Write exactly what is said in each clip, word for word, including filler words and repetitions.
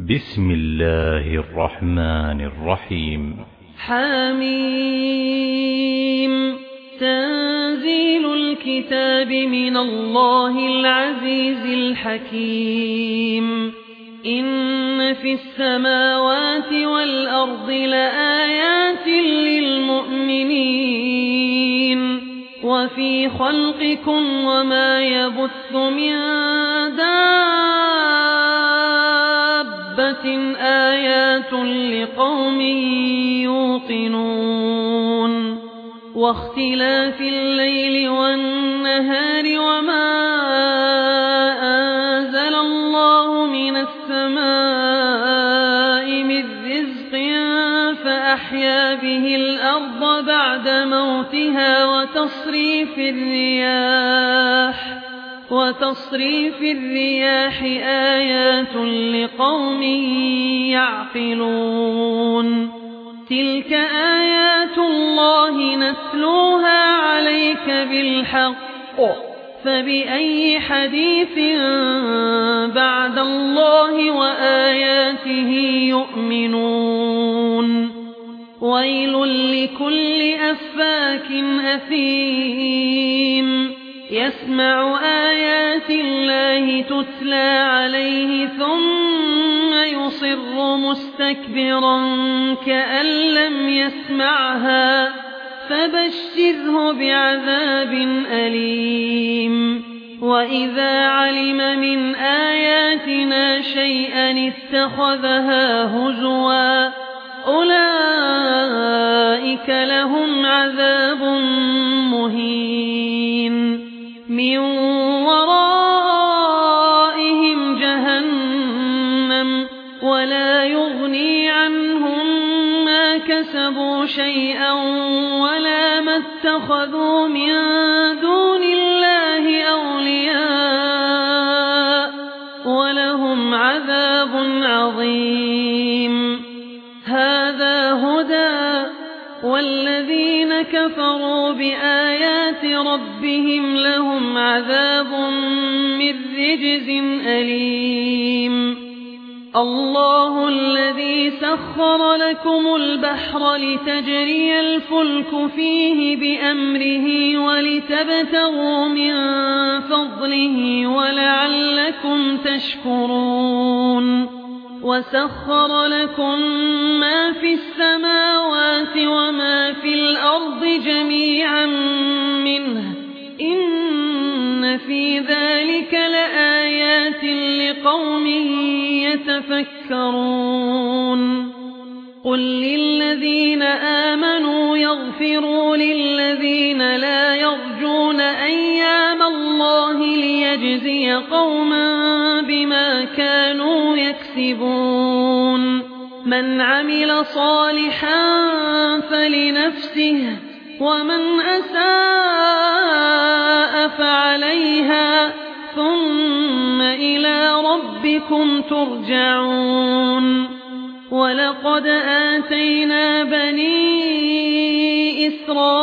بسم الله الرحمن الرحيم. حميم. تنزيل الكتاب من الله العزيز الحكيم. إن في السماوات والأرض لآيات للمؤمنين وفي خلقكم وما يبث من دابة آيات لقوم يوقنون واختلاف الليل والنهار وما أنزل الله من السماء من رزق فأحيا به الأرض بعد موتها وتصريف الرياح وتصريف الرياح آيات لقوم يعقلون. تلك آيات الله نتلوها عليك بالحق فبأي حديث بعد الله وآياته يؤمنون. ويل لكل أفاك أثيم يسمع آيات الله تتلى عليه ثم يصر مستكبرا كأن لم يسمعها فبشره بعذاب أليم. وإذا علم من آياتنا شيئا اتخذها هزوا أولئك لهم عذاب مهين من ورائهم جهنم ولا يغني عنهم ما كسبوا شيئا ولا ما اتخذوا من دون الله أولياء ولهم عذاب عظيم. هذا هدى والذين كفروا بآيات ربهم لهم عذاب من رجز أليم. الله الذي سخر لكم البحر لتجري الفلك فيه بأمره ولتبتغوا من فضله ولعلكم تشكرون. وسخر لكم ما في السماوات وما في الأرض جميعا منه إن في ذلك لآيات لقوم يتفكرون. قل للذين آمنوا يغفروا للذين لا يرجون أيام الله ليجزي قوما بما كانوا يكسبون. من عمل صالحا فلنفسه ومن أساء فعليها ثم إلى ربكم ترجعون. ولقد آتينا بني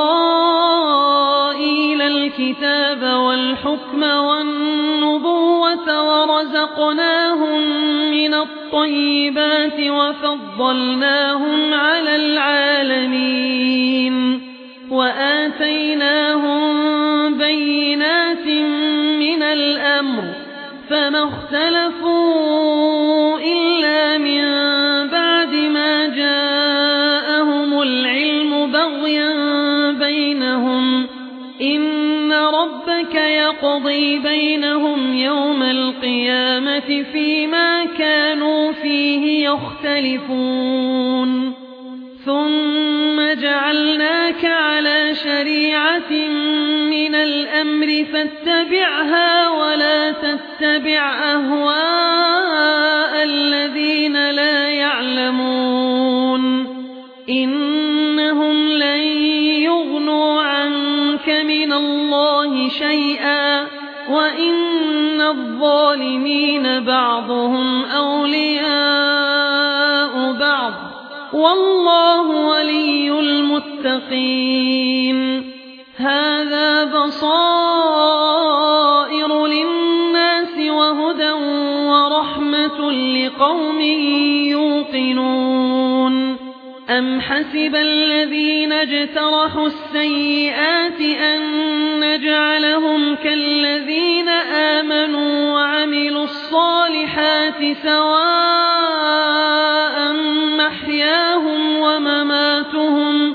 إسرائيل الكتاب والحكم والنبوة ورزقناهم من الطيبات وفضلناهم على العالمين وآتيناهم بينات من الأمر فما اختلفوا إلا من بعد ما جاءهم العلم بغيا بينهم إن ربك يقضي بينهم يوم القيامة فيما كانوا فيه يختلفون. ثم جعلناك على شريعة من الأمر فاتبعها ولا تتبع أهواء الذين لا يعلمون إنهم لن يغنوا عنك من الله شيئا وإن الظالمين بعضهم أولياء بعض والله ولي المتقين. هذا بصائر للناس وهدى ورحمة لقوم يوقنون أم حسب الذين اجترحوا السيئات أن نجعلهم كالذين آمنوا وعملوا الصالحات سواء محياهم ومماتهم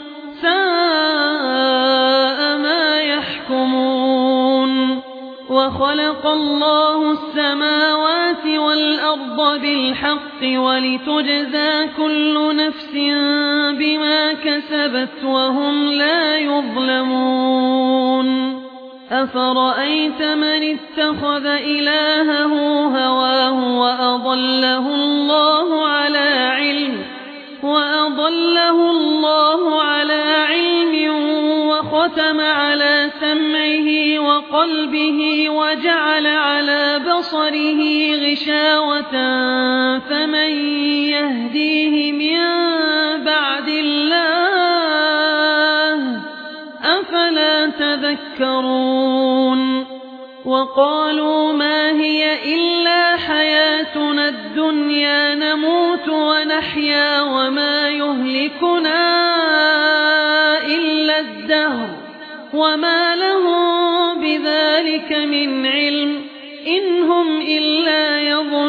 ساء ما يحكمون وخلق الله السماوات والأرض بالحق ولتجزى كل نفس بما كسبت وهم لا يظلمون أفرأيت من اتخذ إلهه هواه وأضله الله على علم وأضله الله على علم وختم على سمعه وقلبه وجعل على بصره غشاوة فمن يهديه من بعد الله أفلا تذكرون وقالوا ما هي إلا حياتنا الدنيا نموت ونحيا وما يهلكنا إلا الدهر وما لهم بذلك من علم إن هم إلا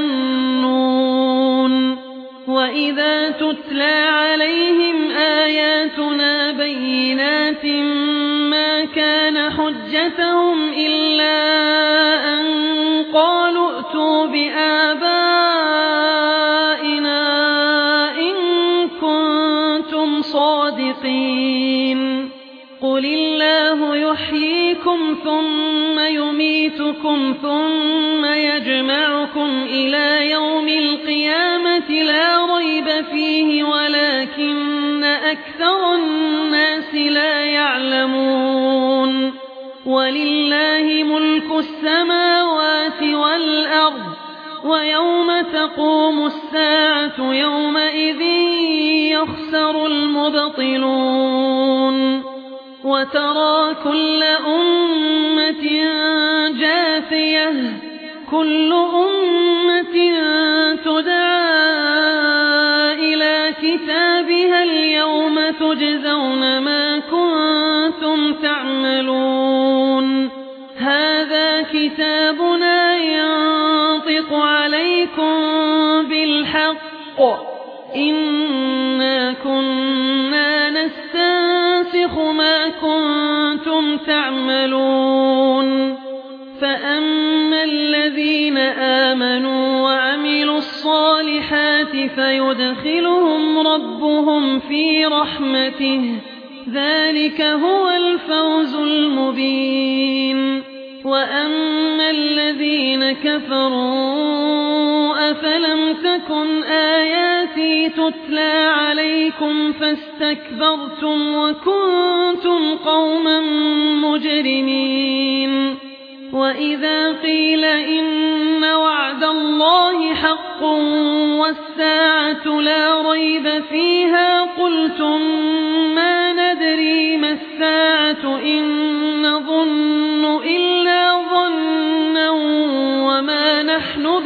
يظنون وإذا تتلى عليهم آياتنا بينات ما كان حجتهم إلا أن قالوا ائتوا بآبائنا إن كنتم صادقين قل الله يحييكم ثم يميتكم ثم يجمعكم إلى يوم القيامة لا ريب فيه ولكن أكثر الناس لا يعلمون ولله ملك السماوات والأرض ويوم تقوم الساعة يومئذ يخسر المبطلون وترى كل أمة جاثية كل أمة تدعى إلى كتابها اليوم تجزون ما كنتم تعملون هذا كتابنا ينطق عليكم بالحق إنا كنا نستنسخ ما كنتم تعملون فأما الذين آمنوا وعملوا الصالحات فيدخلهم ربهم في رحمته ذلك هو الفوز المبين وأما الذين كفروا أفلم تكن آياتي تتلى عليكم فاستكبرتم وكنتم قوما مجرمين وإذا قيل إن وعد الله حق والساعة لا ريب فيها قلتم ما ندري ما الساعة إن نظن إلا ظنا وما نحن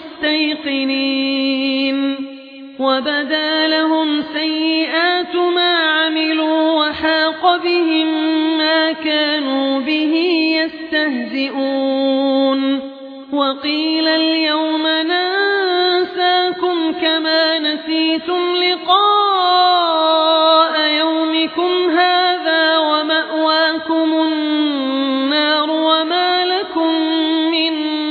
بمستيقنين وبدا لهم سيئات ما عملوا وحاق بهم ما كانوا به يستهزئون وقيل اليوم ننساكم كما نسيتم لقاء يومكم هذا ومأواكم النار وما لكم من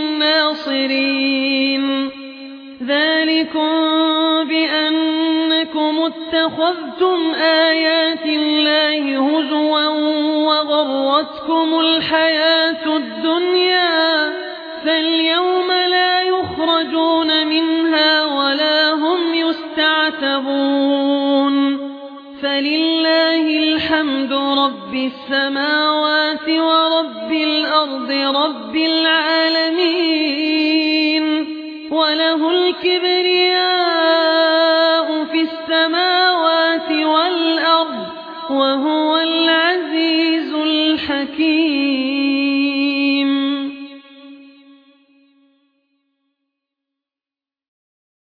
ناصرين ذلكم بأنكم اتخذتم آيات الله هزوا وغرتكم الحياة الدنيا فاليوم لا يخرجون منها ولا هم يستعتبون فلله الحمد رب السماوات ورب الأرض رب العالمين وله الكبرياء في السماوات والأرض وهو العزيز الحكيم.